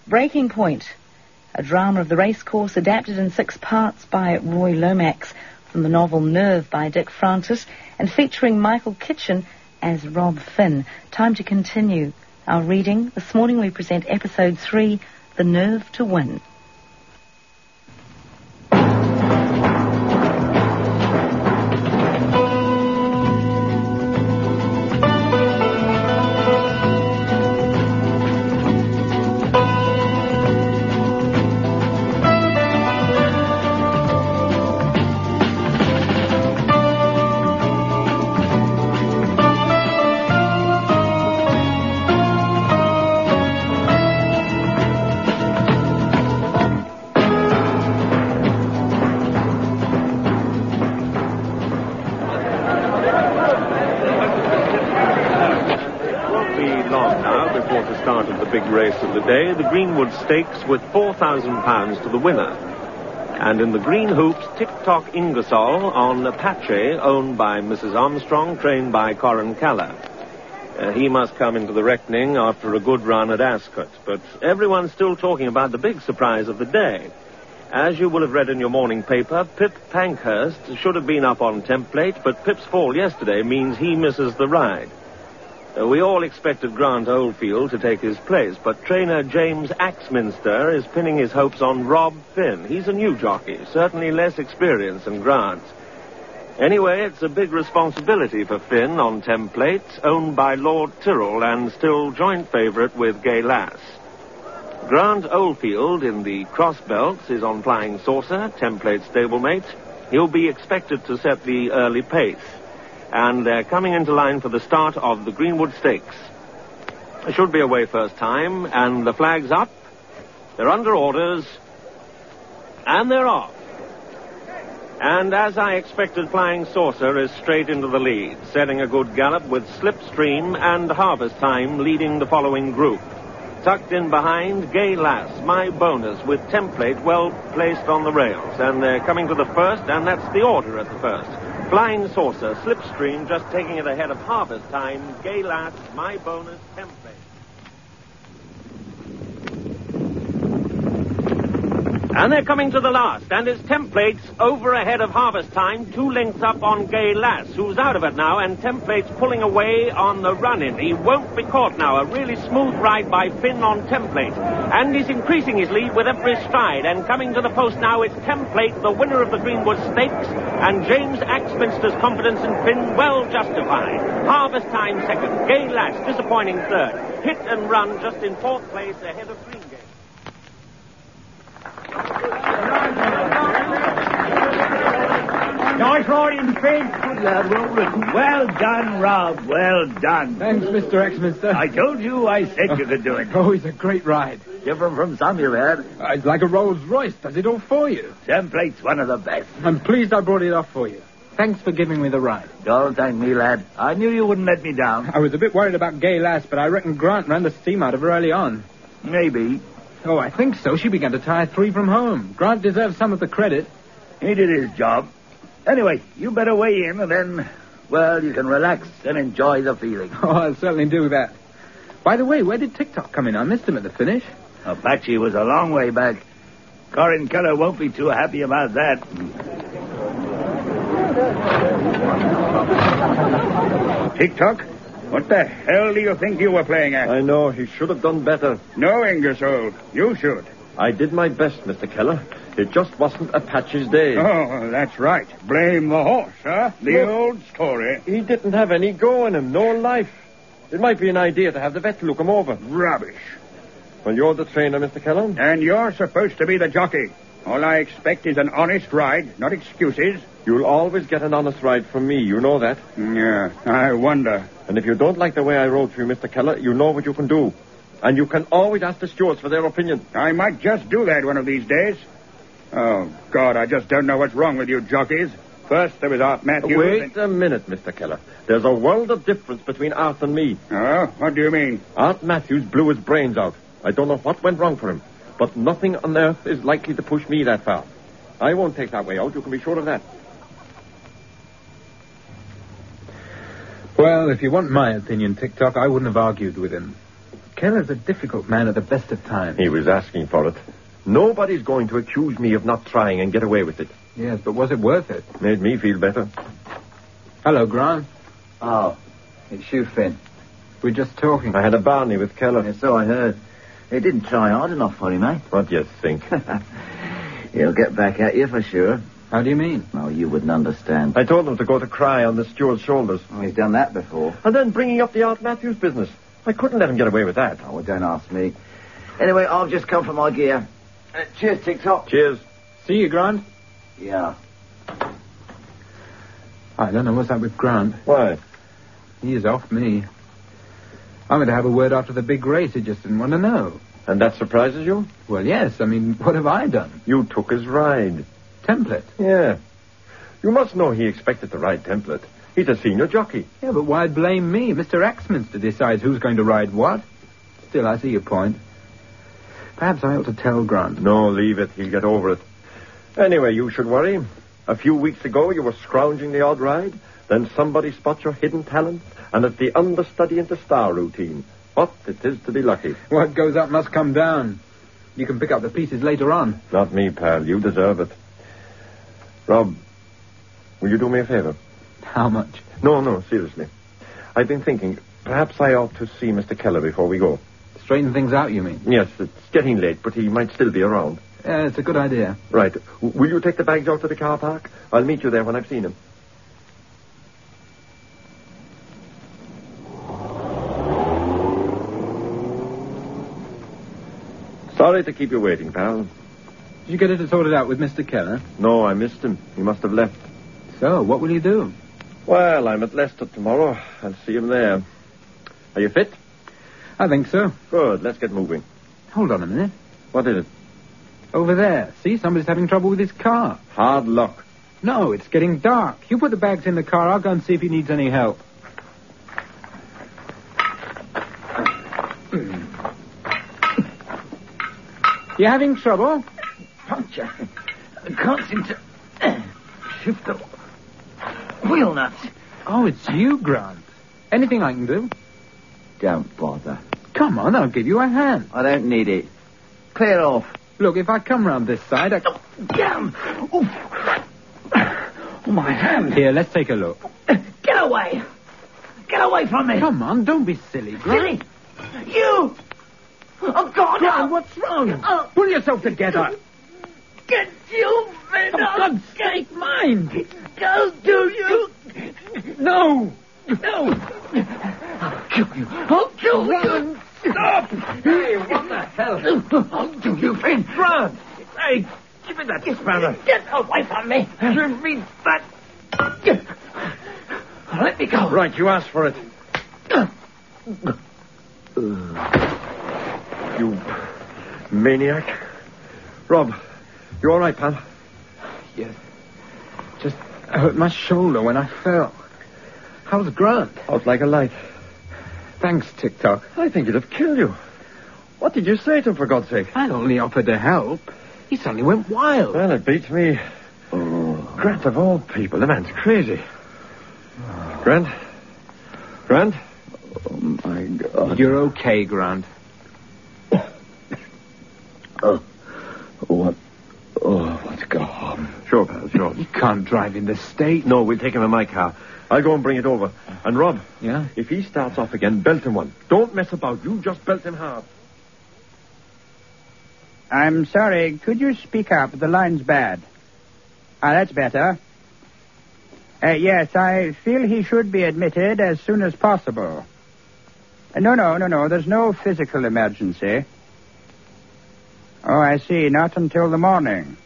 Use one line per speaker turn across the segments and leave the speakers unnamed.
Breaking Point, a drama of the racecourse adapted in 6 parts by Roy Lomax from the novel Nerve by Dick Francis and featuring Michael Kitchen as Rob Finn. Time to continue our reading. This morning we present episode 3, The Nerve to Win.
Race of the day, the Greenwood Stakes, with £4,000 to the winner. And in the green hoops, Tick-Tock Ingersoll on Apache, owned by Mrs. Armstrong, trained by Corin Keller. He must come into the reckoning after a good run at Ascot, but everyone's still talking about the big surprise of the day. As you will have read in your morning paper, Pip Pankhurst should have been up on Template, but Pip's fall yesterday means he misses the ride. We all expected Grant Oldfield to take his place, but trainer James Axminster is pinning his hopes on Rob Finn. He's a new jockey, certainly less experienced than Grant. Anyway, it's a big responsibility for Finn on Template, owned by Lord Tyrrell and still joint favourite with Gay Lass. Grant Oldfield in the cross belts is on Flying Saucer, Template's stablemate. He'll be expected to set the early pace. And they're coming into line for the start of the Greenwood Stakes. It should be away first time, and the flag's up. They're under orders, and they're off. And as I expected, Flying Saucer is straight into the lead, setting a good gallop with Slipstream and Harvest Time leading the following group. Tucked in behind, Gay Lass, My Bonus, with Template well placed on the rails. And they're coming to the first, and that's the order at the first. Flying Saucer, Slipstream, just taking it ahead of Harvest Time, Gay Lass, My Bonus, Template. And they're coming to the last, and it's Template's over ahead of Harvest Time, 2 lengths up on Gay Lass, who's out of it now, and Template's pulling away on the run-in. He won't be caught now. A really smooth ride by Finn on Template. And he's increasing his lead with every stride, and coming to the post now, it's Template, the winner of the Greenwood Stakes, and James Axminster's confidence in Finn well justified. Harvest Time second, Gay Lass disappointing third. Hit and Run just in 4th place ahead of Greengate.
Nice riding, Finn. Good lad, well written. Well done, Rob. Well done.
Thanks, Mr. Axminster.
I told you, I said you could do it.
Oh, it's a great ride.
Different from some you've had.
It's like a Rolls Royce. Does it all for you.
Template's one of the best.
I'm pleased I brought it off for you. Thanks for giving me the ride.
Don't thank me, lad. I knew you wouldn't let me down.
I was a bit worried about Gay Lass, but I reckon Grant ran the steam out of her early on.
Maybe.
Oh, I think so. She began to tire 3 from home. Grant deserves some of the credit.
He did his job. Anyway, you better weigh in and then, well, you can relax and enjoy the feeling.
Oh, I'll certainly do that. By the way, where did Tick-Tock come in? I missed him at the finish.
Apache was a long way back. Corin Keller won't be too happy about that.
Tick-Tock? What the hell do you think you were playing at?
I know, he should have done better.
No, Ingersoll. You should.
I did my best, Mr. Keller. It just wasn't Apache's day.
Oh, that's right. Blame the horse, huh? The old story.
He didn't have any go in him, no life. It might be an idea to have the vet look him over.
Rubbish.
Well, you're the trainer, Mr. Keller.
And you're supposed to be the jockey. All I expect is an honest ride, not excuses.
You'll always get an honest ride from me, you know that.
Yeah, I wonder.
And if you don't like the way I rode for you, Mr. Keller, you know what you can do. And you can always ask the stewards for their opinion.
I might just do that one of these days. Oh, God, I just don't know what's wrong with you jockeys. First, there was Art Matthews.
Wait a minute, Mr. Keller. There's a world of difference between Art and me.
Oh, what do you mean?
Art Matthews blew his brains out. I don't know what went wrong for him. But nothing on earth is likely to push me that far. I won't take that way out, you can be sure of that.
Well, if you want my opinion, Tick-Tock, I wouldn't have argued with him. Keller's a difficult man at the best of times.
He was asking for it. Nobody's going to accuse me of not trying and get away with it.
Yes, but was it worth it?
Made me feel better.
Hello, Grant.
Oh, it's you, Finn.
We're just talking.
I had a barney with Keller.
Yeah, so I heard. He didn't try hard enough for him, eh?
What do you think?
He'll get back at you for sure.
How do you mean?
Oh, you wouldn't understand.
I told him to go to cry on the steward's shoulders.
Oh, he's done that before.
And then bringing up the Art Matthews business. I couldn't let him get away with that.
Oh, well, don't ask me. Anyway, I've just come for my gear. Cheers, TikTok.
Cheers.
See you, Grant.
Yeah.
I don't know what's up with Grant.
Why?
He is off me. I'm going to have a word after the big race. He just didn't want to know.
And that surprises you?
Well, yes. I mean, what have I done?
You took his ride.
Template.
Yeah. You must know he expected to ride Template. He's a senior jockey.
Yeah, but why blame me? Mr. Axminster decides who's going to ride what. Still, I see your point. Perhaps I ought to tell Grant.
No, leave it. He'll get over it. Anyway, you should worry. A few weeks ago, you were scrounging the odd ride. Then somebody spots your hidden talent, and it's the understudy into star routine. What it is to be lucky.
What goes up must come down. You can pick up the pieces later on.
Not me, pal. You deserve it. Rob, will you do me a favor?
How much?
No, seriously. I've been thinking, perhaps I ought to see Mr. Keller before we go.
Straighten things out, you mean?
Yes, it's getting late, but he might still be around.
Yeah, it's a good idea.
Right. Will you take the bags out to the car park? I'll meet you there when I've seen him. Sorry to keep you waiting, pal.
Did you get it sorted out with Mr. Keller?
No, I missed him. He must have left.
So, what will you do?
Well, I'm at Leicester tomorrow. I'll see him there. Are you fit?
I think so.
Good. Let's get moving.
Hold on a minute.
What is it?
Over there. See, somebody's having trouble with his car.
Hard luck.
No, it's getting dark. You put the bags in the car. I'll go and see if he needs any help. You having trouble?
Puncture. I can't seem to shift the wheel nuts.
Oh, it's you, Grant. Anything I can do?
Don't bother.
Come on, I'll give you a hand.
I don't need it. Clear off.
Look, if I come round this side,
Down. Oof. Oh, my hand.
Here, let's take a look.
Get away. Get away from me.
Come on, don't be silly, Grant.
Silly. You. Oh, God.
Grant, what's wrong? Pull yourself together.
Get you, Finn.
For God's sake, mind.
Don't do you.
No.
I'll kill you. I'll kill you.
Stop. Hey, what the hell?
I'll do you, Finn.
Grant. Hey, give me that spanner.
Get away from me.
Give me that.
Let me go.
Right, you asked for it. You maniac. Rob, you all right, pal?
Yes. Just hurt my shoulder when I fell. How's Grant?
Out like a light.
Thanks, TikTok.
I think he'd have killed you. What did you say to him, for God's sake?
I only offered to help. He suddenly went wild.
Well, it beats me. Grant, of all people, the man's crazy. Grant?
Oh, my God.
You're okay, Grant.
Let's go home.
Sure, pal, sure.
You can't drive in the state.
No, we'll take him in my car. I'll go and bring it over. And Rob,
Yeah?
if he starts off again, belt him one. Don't mess about. You just belt him hard.
I'm sorry. Could you speak up? The line's bad. That's better. Yes, I feel he should be admitted as soon as possible. No. There's no physical emergency. Oh, I see. Not until the morning.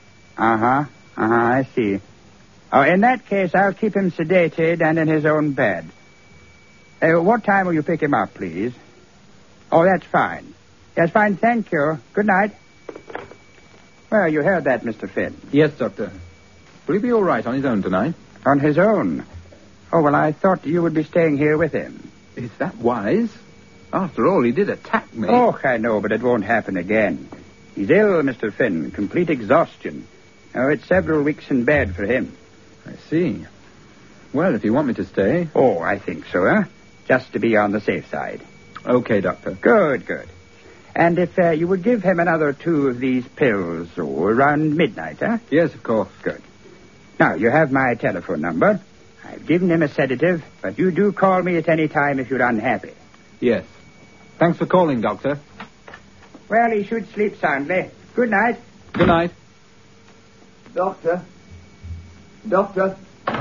I see. Oh, in that case, I'll keep him sedated and in his own bed. What time will you pick him up, please? Oh, that's fine. Yes, fine, thank you. Good night. Well, you heard that, Mr. Finn.
Yes, Doctor. Will he be all right on his own tonight?
On his own? Oh, well, I thought you would be staying here with him.
Is that wise? After all, he did attack me.
Oh, I know, but it won't happen again. He's ill, Mr. Finn. Complete exhaustion. Oh, it's several weeks in bed for him.
I see. Well, if you want me to stay.
Oh, I think so, Just to be on the safe side.
Okay, Doctor.
Good, good. And if you would give him another 2 of these pills, around midnight, huh?
Yes, of course.
Good. Now, you have my telephone number. I've given him a sedative, but you do call me at any time if you're unhappy.
Yes. Thanks for calling, Doctor.
Well, he should sleep soundly. Good night.
Good night.
Doctor? Doctor?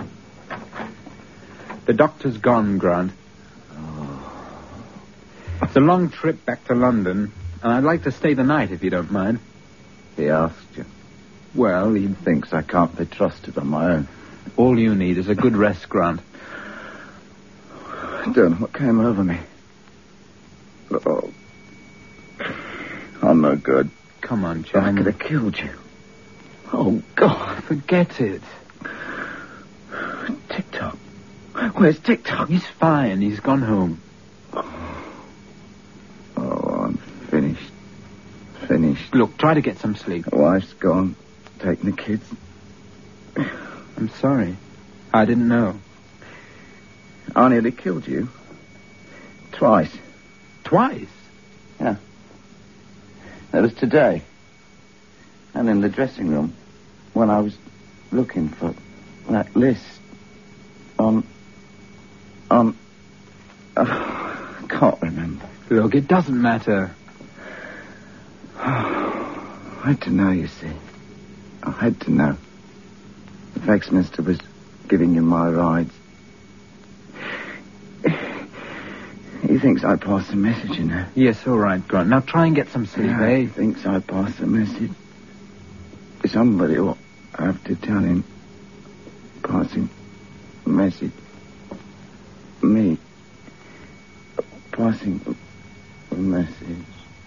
The doctor's gone, Grant. It's a long trip back to London, and I'd like to stay the night if you don't mind.
He asked you.
Well,
He thinks I can't be trusted on my own.
all you need is a good rest, Grant.
I don't know what came over me. Oh. I'm no good.
Come on,
I
John.
could have killed you. Oh, God.
Forget it.
TikTok. Where's TikTok?
He's fine. He's gone home.
Oh, I'm finished. Finished.
Look, try to get some sleep.
The wife's gone. Taking the kids.
I'm sorry. I didn't know.
I nearly killed you. Twice.
Twice?
Yeah. That was today. And in the dressing room, when I was looking for that list on... I can't remember.
Look, it doesn't matter.
I had to know, you see. I had to know. If Axminster was giving you my rides. He thinks I passed a message, you know.
Yes, all right, Grant. Now try and get some sleep,
Yeah,
eh?
he thinks I passed a message. Somebody will have to tell him. Passing a message. Me. Passing a message.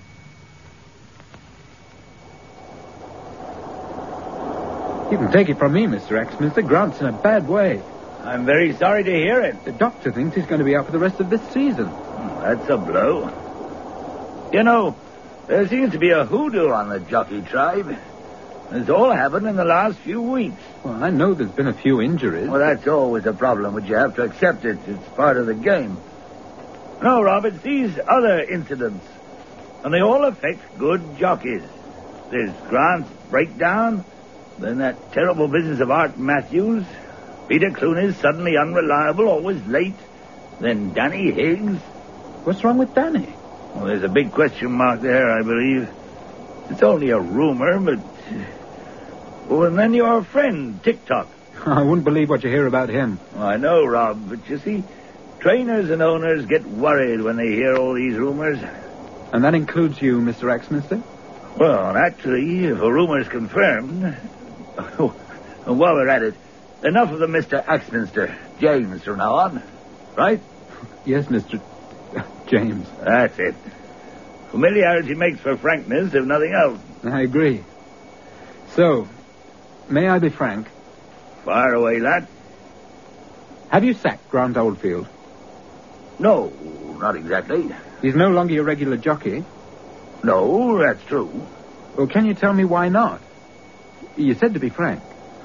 You can take it from me, Mr. Axminster. Grant's in a bad way.
I'm very sorry to hear it.
The doctor thinks he's going to be out for the rest of this season.
That's a blow. You know, there seems to be a hoodoo on the jockey tribe. It's all happened in the last few weeks.
Well, I know there's been a few injuries.
Well, that's always a problem, but you have to accept it. It's part of the game. No, Rob, it's these other incidents. And they all affect good jockeys. There's Grant's breakdown, then that terrible business of Art Matthews, Peter Clooney's suddenly unreliable, always late, then Danny Higgs.
What's wrong with Danny?
Well, there's a big question mark there, I believe. It's only a rumor, but... Oh, and then your friend, TikTok.
I wouldn't believe what you hear about him.
Oh, I know, Rob, but you see, trainers and owners get worried when they hear all these rumors.
And that includes you, Mr. Axminster?
Well, actually, if a rumor's confirmed... Oh, while we're at it, enough of the Mr. Axminster. James from now on. Right?
Yes, Mr. James.
That's it. Familiarity makes for frankness, if nothing else.
I agree. So, may I be frank?
Fire away, lad.
Have you sacked Grant Oldfield?
No, not exactly.
He's no longer your regular jockey.
No, that's true.
Well, can you tell me why not? You said to be frank.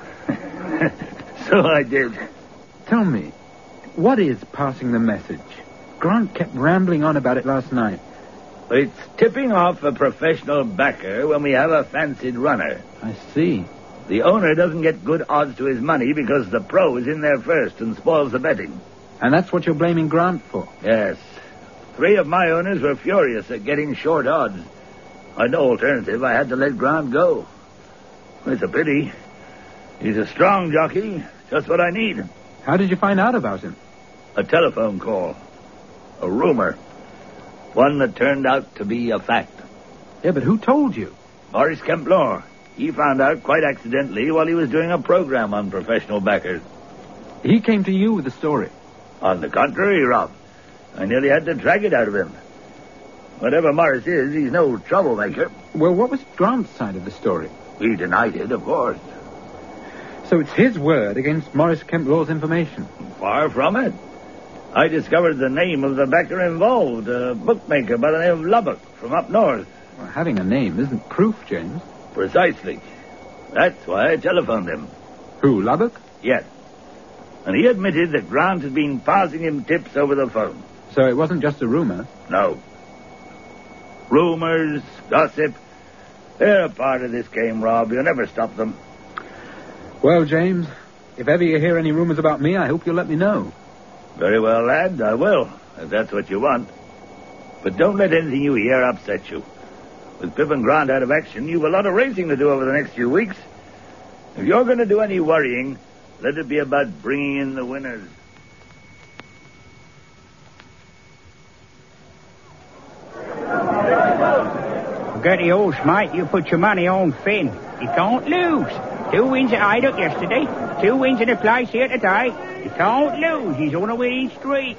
So I did.
Tell me, what is passing the message? Grant kept rambling on about it last night.
It's tipping off a professional backer when we have a fancied runner.
I see.
The owner doesn't get good odds to his money because the pro is in there first and spoils the betting.
And that's what you're blaming Grant for?
Yes. 3 of my owners were furious at getting short odds. I had no alternative. I had to let Grant go. It's a pity. He's a strong jockey. Just what I need.
How did you find out about him?
A telephone call. A rumor. One that turned out to be a fact.
Yeah, but who told you?
Maurice Kemplor. He found out quite accidentally while he was doing a program on professional backers.
He came to you with the story.
On the contrary, Rob. I nearly had to drag it out of him. Whatever Morris is, he's no troublemaker.
Well, what was Grant's side of the story?
He denied it, of course.
So it's his word against Maurice Kemplor's information.
Far from it. I discovered the name of the backer involved, a bookmaker by the name of Lubbock from up north.
Well, having a name isn't proof, James.
Precisely. That's why I telephoned him.
Who, Lubbock?
Yes. And he admitted that Grant had been passing him tips over the phone.
So it wasn't just a rumor?
No. Rumors, gossip, they're a part of this game, Rob. You'll never stop them.
Well, James, if ever you hear any rumors about me, I hope you'll let me know.
Very well, lad, I will, if that's what you want. But don't let anything you hear upset you. With Pip and Grant out of action, you've a lot of racing to do over the next few weeks. If you're going to do any worrying, let it be about bringing in the winners.
Gertie Old Smite, you put your money on Finn. You can't lose. 2 wins at Haydock yesterday, 2 wins at the place here today. You can't lose. He's on a winning streak.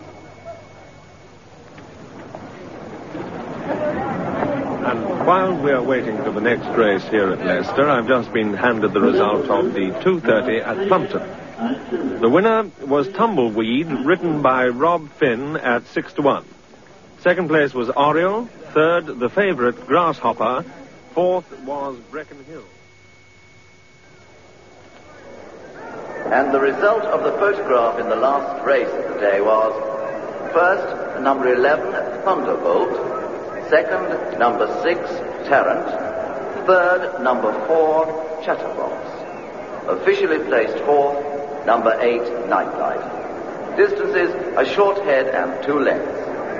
And while we're waiting for the next race here at Leicester, I've just been handed the result of the 2:30 at Plumpton. The winner was Tumbleweed, ridden by Rob Finn at 6-1. Second place was Oriole. Third, the favourite, Grasshopper. Fourth was Brecon Hill.
And the result of the photograph in the last race of the day was, first, number 11, Thunderbolt. Second, number 6, Tarrant. Third, number 4, Chatterbox. Officially placed fourth, number 8, Nightlight. Distances, a short head and 2 lengths.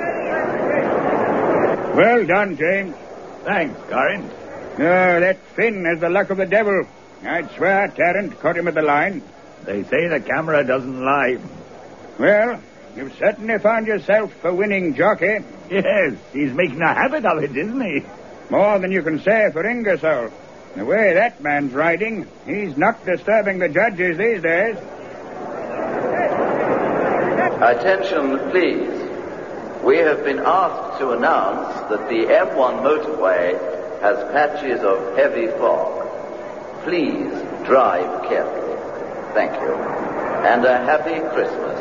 Well done, James.
Thanks, Corin.
Oh, that Finn has the luck of the devil. I'd swear Tarrant caught him at the line.
They say the camera doesn't lie.
Well, you've certainly found yourself a winning jockey.
Yes, he's making a habit of it, isn't he?
More than you can say for Ingersoll. The way that man's riding, he's not disturbing the judges these days.
Attention, please. We have been asked to announce that the M1 motorway has patches of heavy fog. Please drive carefully. Thank you. And a happy Christmas.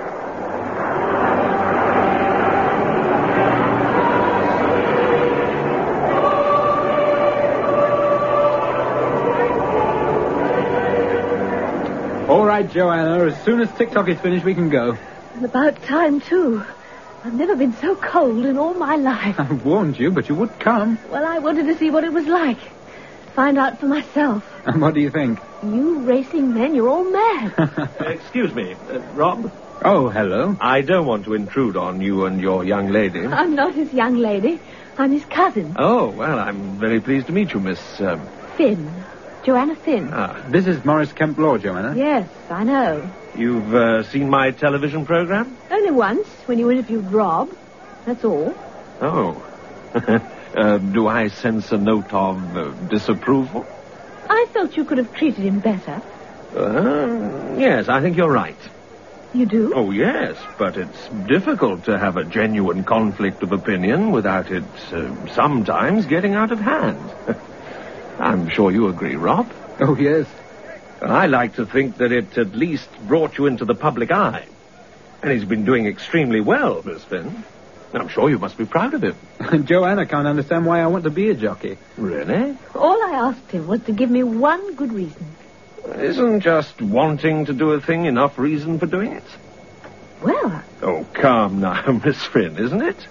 All right, Joanna, as soon as TikTok is finished, we can go.
About time, too. I've never been so cold in all my life.
I warned you, but you would come.
Well, I wanted to see what it was like. Find out for myself.
And what do you think?
You racing men, you're all mad.
Excuse me, Rob.
Oh, hello.
I don't want to intrude on you and your young lady.
I'm not his young lady. I'm his cousin.
Oh, well, I'm very pleased to meet you, Miss...
Finn. Joanna Finn.
This is Morris Kemp Law, Joanna.
Yes, I know.
You've seen my television program?
Only once, when you interviewed Rob. That's all.
Oh. Do I sense a note of disapproval?
I felt you could have treated him better.
Yes, I think you're right.
You do?
Oh, yes, but it's difficult to have a genuine conflict of opinion without it sometimes getting out of hand. I'm sure you agree, Rob.
Oh, yes.
I like to think that it at least brought you into the public eye. And he's been doing extremely well, Miss Finn. I'm sure you must be proud of him.
Joanna can't understand why I want to be a jockey.
Really?
All I asked him was to give me one good reason.
Isn't just wanting to do a thing enough reason for doing it?
Well...
Oh, calm now, Miss Finn, isn't it?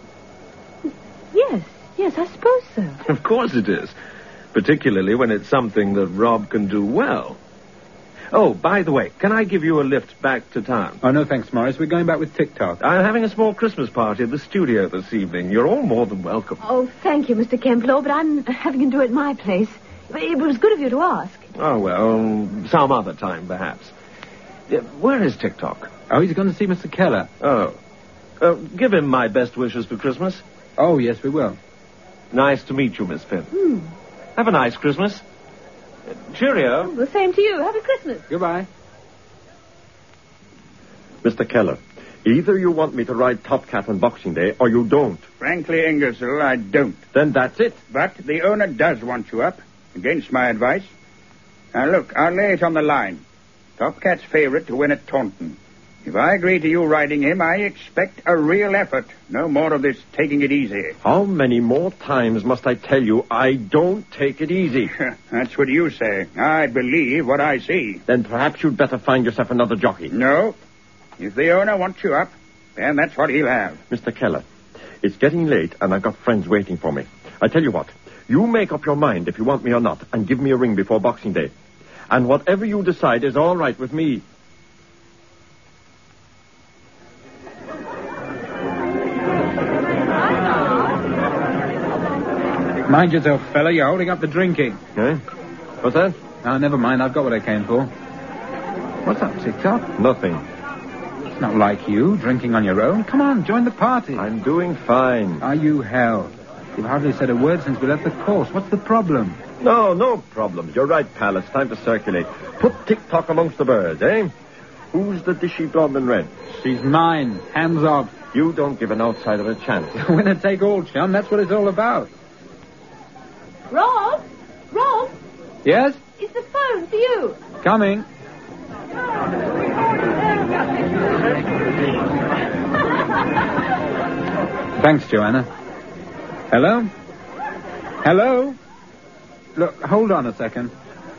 Yes, I suppose so.
Of course it is. Particularly when it's something that Rob can do well. Oh, by the way, can I give you a lift back to town?
Oh, no, thanks, Morris. We're going back with TikTok.
I'm having a small Christmas party at the studio this evening. You're all more than welcome.
Oh, thank you, Mr. Kempler, but I'm having to do it at my place. It was good of you to ask.
Oh, well, some other time, perhaps. Where is TikTok?
Oh, he's going to see Mr. Keller.
Oh. Give him my best wishes for Christmas.
Oh, yes, we will.
Nice to meet you, Miss Finn. Have a nice Christmas. Cheerio.
The same to you. Happy Christmas.
Goodbye.
Mr. Keller, either you want me to ride Top Cat on Boxing Day or you don't.
Frankly, Ingersoll, I don't.
Then that's it.
But the owner does want you up, against my advice. Now, look, I'll lay it on the line. Top Cat's favorite to win at Taunton. If I agree to you riding him, I expect a real effort. No more of this taking it easy.
How many more times must I tell you I don't take it easy?
That's what you say. I believe what I see.
Then perhaps you'd better find yourself another jockey.
No. If the owner wants you up, then that's what he'll have.
Mr. Keller, it's getting late, and I've got friends waiting for me. I tell you what, you make up your mind if you want me or not, and give me a ring before Boxing Day. And whatever you decide is all right with me.
Mind yourself, fella. You're holding up the drinking.
Eh? What's that?
Oh, never mind. I've got what I came for. What's up, TikTok?
Nothing.
It's not like you, drinking on your own. Come on, join the party.
I'm doing fine.
Are you hell? You've hardly said a word since we left the course. What's the problem?
No problems. You're right, pal. It's time to circulate. Put TikTok amongst the birds, eh? Who's the dishy blonde and red?
She's mine. Hands off.
You don't give an outsider a chance.
Winner take all, chum. That's what it's all about.
Rob? Rob?
Yes?
It's the phone for you.
Coming. Thanks, Joanna. Hello? Hello? Look, hold on a second.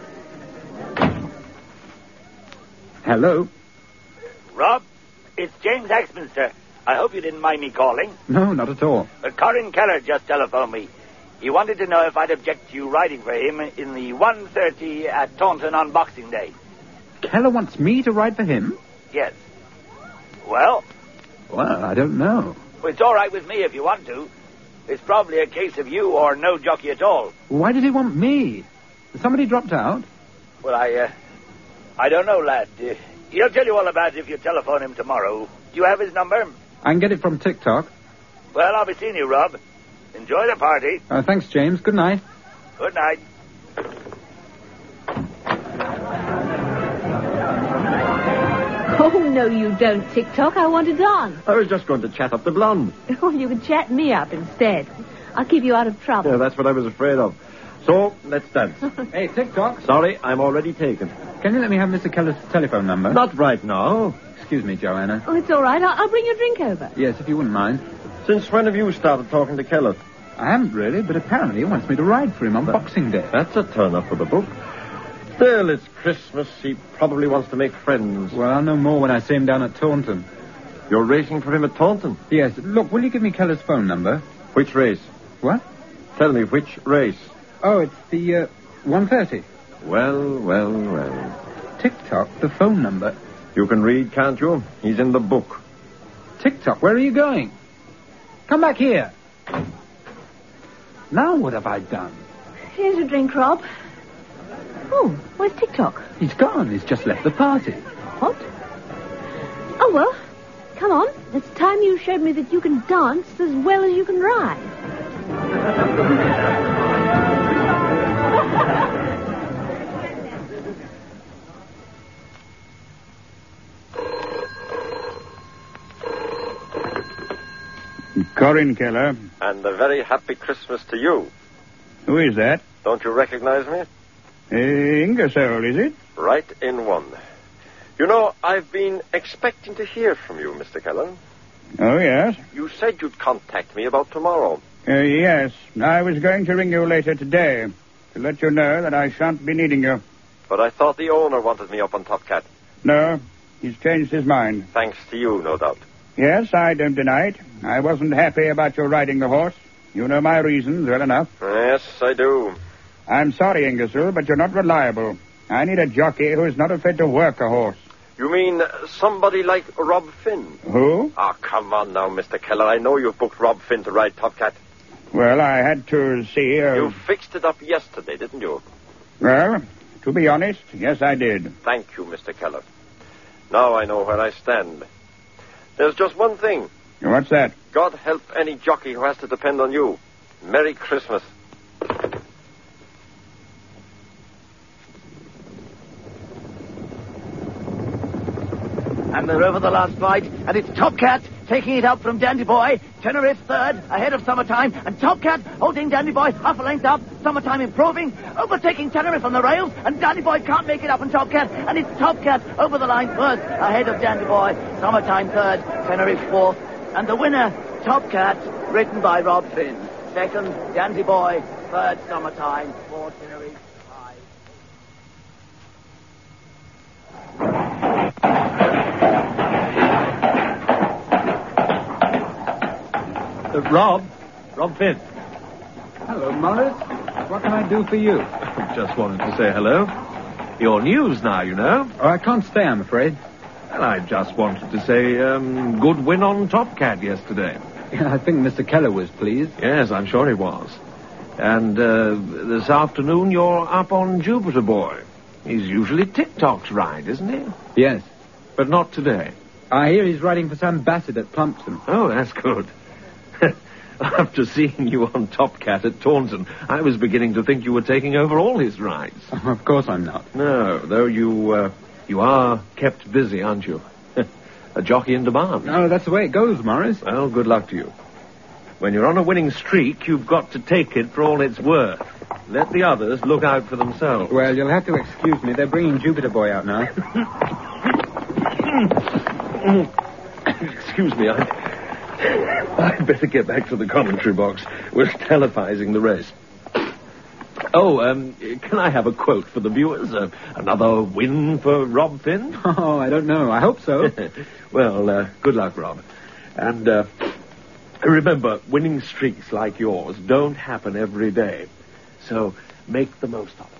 Hello?
Rob, it's James Axminster. I hope you didn't mind me calling.
No, not at all.
Corin Keller just telephoned me. He wanted to know if I'd object to you riding for him in the 1:30 at Taunton on Boxing Day.
Keller wants me to ride for him?
Yes. Well,
I don't know.
it's all right with me if you want to. It's probably a case of you or no jockey at all.
Why does he want me? Has somebody dropped out?
Well, I don't know, lad. He'll tell you all about it if you telephone him tomorrow. Do you have his number?
I can get it from TikTok.
Well, I'll be seeing you, Rob. Enjoy the party.
Thanks, James. Good night.
Good night.
Oh, no, you don't, TikTok. I want to dance.
I was just going to chat up the blonde.
Oh, you can chat me up instead. I'll keep you out of trouble.
Yeah, that's what I was afraid of. So, let's dance.
Hey, TikTok.
Sorry, I'm already taken.
Can you let me have Mr. Keller's telephone number?
Not right now.
Excuse me, Joanna.
Oh, it's all right. I'll bring your drink over.
Yes, if you wouldn't mind.
Since when have you started talking to Keller?
I haven't really, but apparently he wants me to ride for him on Boxing Day.
That's a turn-up for the book. Still, it's Christmas. He probably wants to make friends.
Well, I'll know more when I see him down at Taunton.
You're racing for him at Taunton?
Yes. Look, will you give me Keller's phone number?
Which race?
What?
Tell me, which race?
Oh, it's the 1:30.
Well.
TikTok, the phone number.
You can read, can't you? He's in the book.
TikTok, where are you going? Come back here. Now what have I done?
Here's your drink, Rob. Oh, where's TikTok?
He's gone. He's just left the party.
What? Oh, well, come on. It's time you showed me that you can dance as well as you can ride.
Corin Keller.
And a very happy Christmas to you.
Who is that?
Don't you recognize me?
Ingersoll, is it?
Right in one. You know, I've been expecting to hear from you, Mr. Keller.
Oh, yes?
You said you'd contact me about tomorrow.
Yes. I was going to ring you later today to let you know that I shan't be needing you.
But I thought the owner wanted me up on Top Cat.
No, he's changed his mind.
Thanks to you, no doubt.
Yes, I don't deny it. I wasn't happy about your riding the horse. You know my reasons well enough.
Yes, I do.
I'm sorry, Ingersoll, but you're not reliable. I need a jockey who is not afraid to work a horse.
You mean somebody like Rob Finn?
Who?
Oh, come on now, Mr. Keller. I know you've booked Rob Finn to ride Top Cat.
Well, I had to see...
You fixed it up yesterday, didn't you?
Well, to be honest, yes, I did.
Thank you, Mr. Keller. Now I know where I stand. There's just one thing.
What's that?
God help any jockey who has to depend on you. Merry Christmas.
And they're over the last fight, and it's Top Cat taking it up from Dandy Boy. Tenerife third, ahead of Summertime, and Top Cat holding Dandy Boy half a length up. Summertime improving, overtaking Tenerife on the rails, and Dandy Boy can't make it up on Top Cat, and it's Top Cat over the line first, ahead of Dandy Boy. Summertime third, Tenerife fourth, and the winner, Top Cat, written by Rob Finn. Second, Dandy Boy, third, Summertime, fourth, Tenerife.
Rob Finn.
Hello, Morris. What can I do for you?
Just wanted to say hello. You're news now, you know.
Oh, I can't stay, I'm afraid.
Well, I just wanted to say, good win on Top Cat yesterday.
I think Mr. Keller was pleased.
Yes, I'm sure he was. And this afternoon you're up on Jupiter Boy. He's usually TikTok's ride, isn't he?
Yes.
But not today.
I hear he's riding for Sam Bassett at Plumpton.
Oh, that's good. After seeing you on Top Cat at Taunton, I was beginning to think you were taking over all his rides.
Of course I'm not.
No, though you are kept busy, aren't you? A jockey in demand.
No, that's the way it goes, Morris.
Well, good luck to you. When you're on a winning streak, you've got to take it for all it's worth. Let the others look out for themselves.
Well, you'll have to excuse me. They're bringing Jupiter Boy out now.
Excuse me, I'd better get back to the commentary box. We're televising the race. Oh, can I have a quote for the viewers? Another win for Rob Finn?
Oh, I don't know. I hope so.
Well, good luck, Rob. And remember, winning streaks like yours don't happen every day. So make the most of it.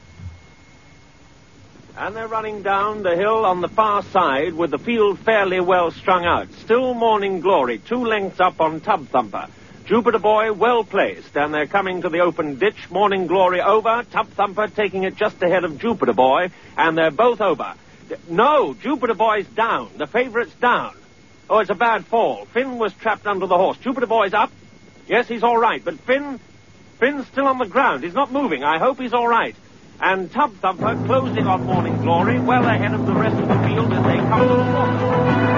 And they're running down the hill on the far side with the field fairly well strung out. Still Morning Glory, 2 lengths up on Tub Thumper. Jupiter Boy well placed, and they're coming to the open ditch. Morning Glory over, Tub Thumper taking it just ahead of Jupiter Boy, and they're both over. No, Jupiter Boy's down. The favourite's down. Oh, it's a bad fall. Finn was trapped under the horse. Jupiter Boy's up. Yes, he's all right, but Finn's still on the ground. He's not moving. I hope he's all right. And Tub Thumper closing on Morning Glory, well ahead of the rest of the field as they come to the water.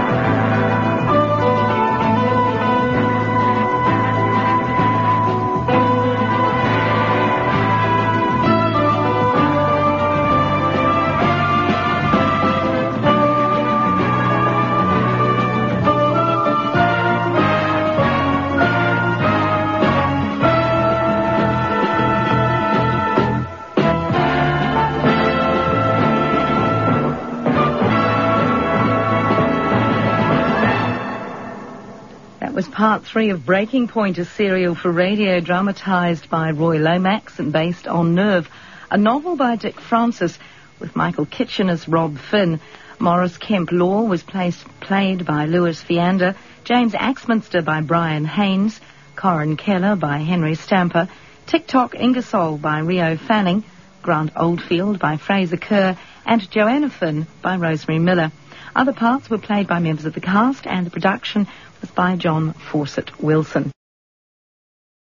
Was part 3 of Breaking Point, a serial for radio dramatized by Roy Lomax and based on Nerve, a novel by Dick Francis with Michael Kitchen as Rob Finn. Morris Kemp Law was played by Louis Viander, James Axminster by Brian Haynes, Corin Keller by Henry Stamper, TikTok Ingersoll by Rio Fanning, Grant Oldfield by Fraser Kerr, and Joanna Finn by Rosemary Miller. Other parts were played by members of the cast, and the production was by John Fawcett Wilson.